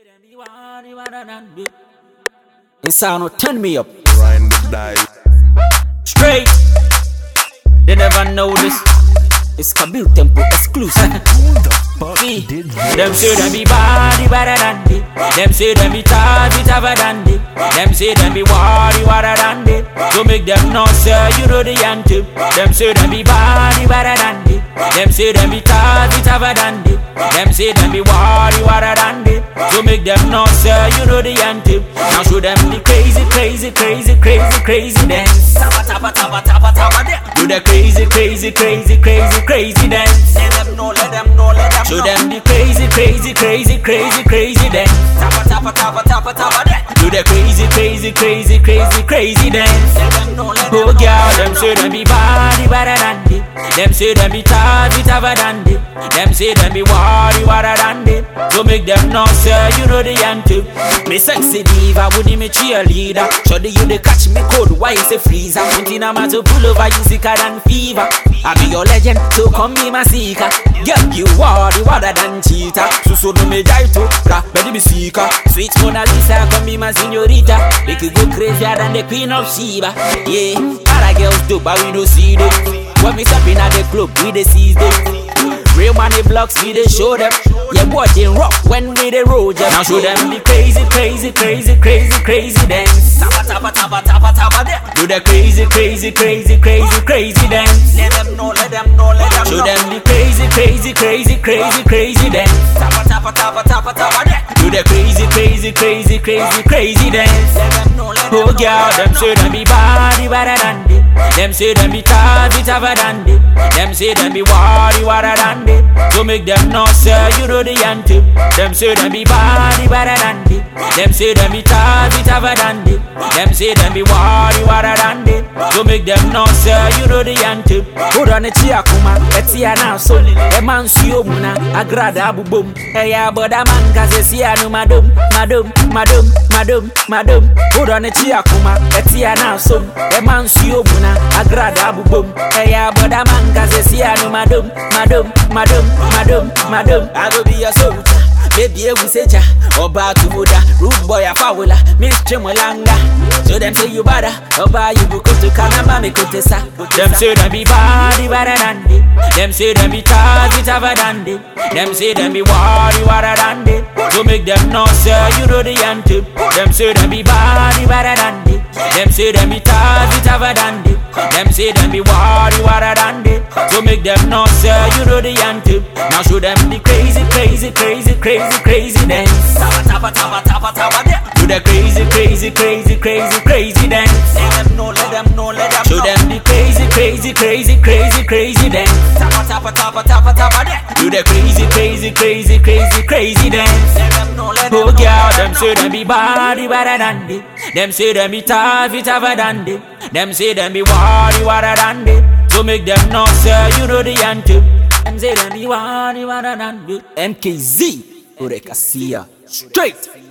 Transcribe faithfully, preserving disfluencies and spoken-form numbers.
In sound will turn me up. Grind the die. Straight. They never know this. It's Kabir Tempo exclusive. Who the fuck See, did them this? say them be body better than they. Them say them be tired it better than they. Them say them be worry better than they. So make them not say you know the anthem. Them say them be body better than they. Them say them be tired it better than they. Them say them be worry better than they. So make them not say you know the anthem. Now show them the crazy, crazy, crazy, crazy, crazy dance. Tapa tapa tapa tapa tapa there. Do the crazy, crazy, crazy, crazy, crazy dance. Let them know, let them know, let them know. Show them the crazy, crazy, crazy, crazy, crazy dance. Tapa tapa tapa tapa tapa there. Do the crazy, crazy, crazy, crazy, crazy dance. Let them know, let them know. Oh girl, them say them be body better than they. Them say them be tired it better than they. Them say them be worry better than they. So make them not say you know the anthem. Me sexy diva, would me cheerleader. Show the you they catch me cold, why is a freezer? Thinking I'm to pull over you sicker than fever. I be your legend, so come be my seeker. Girl, you worry better than cheater. So so no me die to, bra, ready me seeker. Sweet Mona Lisa, come be my señorita. Make you go crazier than the Queen of Sheba. Yeah, other girls do, but we don't see them. When we step in at the club, we dey seize them. Real money blocks, we dey show them. Yeah, boy, they rock when we dey roll them. Now show them the crazy, crazy, crazy, crazy, crazy dance. Tapa tapa tapa tapa tapa there. Do the crazy, crazy, crazy, crazy, crazy dance. Let them know, let them know, let them know. Show them the crazy, crazy, crazy, crazy, crazy dance. Tapa tapa tapa tapa tapa there. Do the crazy, crazy, crazy, crazy, crazy dance. Let them know, let them know. Oh girl, them say them be body better than they. Them say them be tired it better than they. Them say them be worry better than they. So make them not say you know the anthem. Them say them be body better than they. Them say them be tired it better than they. Them say them be worry better than they. So make them not say you know the anthem. Hold on a tia kuma, a tia now so. A man sio muna, a grada abu boom. Hey ya but a man kaze siya no madam, madam, madam, madam, madam. Hold on a tia kuma, a tia now so. A man sio muna, a grada abu boom. Hey ya but a man kaze siya no madam, madam, madam, madam, madam. I go be a soldier. Baby, we say ja, Oba to Buddha, rude boy a fowler, Miss Chimolanga. So them say you bada, Oba you go to Kanama, me kutesa. Them say them be body better than they. Them say them be tired it better than they. Them say them be worry better than they. So make them not say you know the anthem. Them say them be body better than they. Them say them be tired it better than they. Them say them be worry better than they. So make them not say you know the anthem. Now show them the crazy, crazy, crazy, crazy. Crazy, crazy dance. Tapa tapa tapa tapa tapa there. Do the crazy, crazy, crazy, crazy, crazy dance. Let them know, let them know, let them know. Show them the crazy, crazy, crazy, crazy, crazy dance. Tapa tapa tapa tapa tapa there. Do the crazy, crazy, crazy, crazy, crazy dance. Let them know, let them know. Oh girl, them say them be body better than they. Them say them be tough it better than they. Them say them be worry better than they. So make them not say you know the anthem. Them say them be worry better than they. M K Z. Urekasia straight.